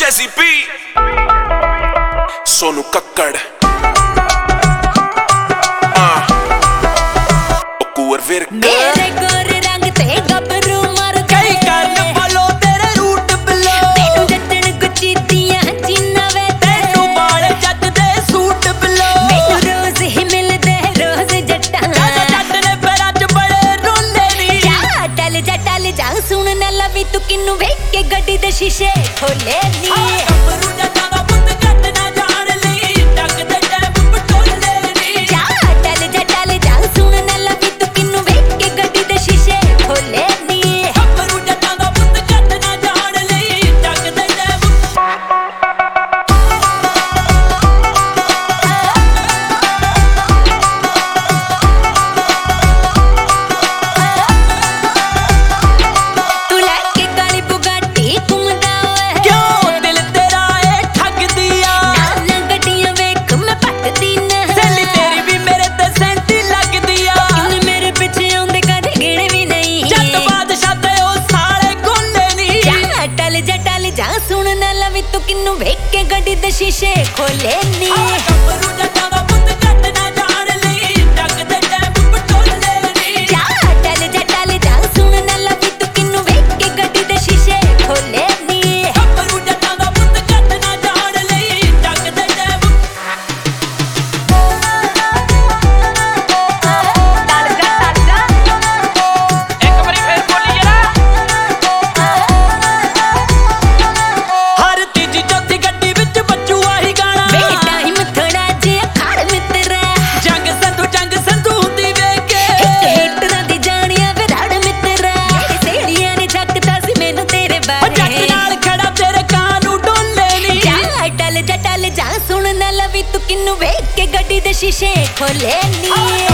Jazzy B, Sonu Kakkad, Okuar Virk. मेरे गोरे रंग ते गबरू मर कई करन फॉलो तेरे रूट बिलो तेनू जट्टन गुच्ची दियां जीना वे तेनू बाल जट दे सूट बिलो मैनू रोज ही मिलदे रोज जट्टां जट ने पैरां च बड़े रोंदे नी जा टल जा सुन ना लवी तू किन्नू वेख के गड्डी दे शीशे खोले नी गबरू जटां दा पुੱਤ जट ना जान ली टक दे टैप पटोले नी जा टल जा सुन ना लवी तू किन्नू वेख के गड्डी दे शीशे खोले नी गबरू जटां दा पुੱਤ जट ना जान ली टक दे टैप तू लैके काली बुगाटी घुमदा ओए क्यों दिल तेरा ए ठग दिया ना गड्डियां वेख मैं पटदी ना सहेली तेरी भी मेरे ते सेंटी लग दिया किन्ने मेरे पिछे आउंदे कदे गिणे भी नहीं जट बादशाह ते ओ साले गुंडे नी जा टल जा सुन ना लवी तू किन्नू वेख के गड्डी दे शीशे खोले नी गबरू जटां दा पुੱਤ जट ना जान ली टक दे टैप पटोले नी जा टल जा सुन ना लवी तू किन्नू वेख के गड्डी दे शीशे खोले नी गबरू जटां दा पुੱਤ जट ना जान ली टक दे टैप ਇੱਕ ਵਾਰੀ ਫੇਰ ਬੋਲੀ ਜਰਾ ਹਰ ਤੀਜੀ ਚੌਥੀ ਗੱਡੀ ਵਿੱਚ ਬੱਚੂ ਆਹੀ ਗਾਣਾ ਵੇ ਟਾਈਮ ਥੋੜਾ ਜਿਹਾ ਖੜ ਮਿੱਤਰਾ ਜੰਗ ਸੰਧੂ ਹੁੰਦੀ ਵੇਖ ਕੇ ਹੀਟਰਾਂ ਦੀ ਜਾਣੀਆਂ ਵੇ ਰੜ ਮਿੱਤਰਾ ਮੇਰੇ ਸਹੇਲੀਆਂ ਨੇ ਜੱਕਦਾ ਸੀ ਮੈਨੂੰ ਤੇਰੇ ਉਹ ਬਾਰੇ ਜੱਟ ਨਾਲ ਖੜਾ ਤੇਰੇ ਕਾਂ ਨੂੰ ਡੋਲੇ ਨੀ ਜਾ ਟਲ ਜਾ ਸੁਣ ਨਾ ਲਵੀ ਤੂੰ ਕਿੰਨੂ ਵੇਖ ਕੇ ਗੱਡੀ ਦੇ ਸ਼ੀਸ਼ੇ ਖੋਲੇ ਨੀ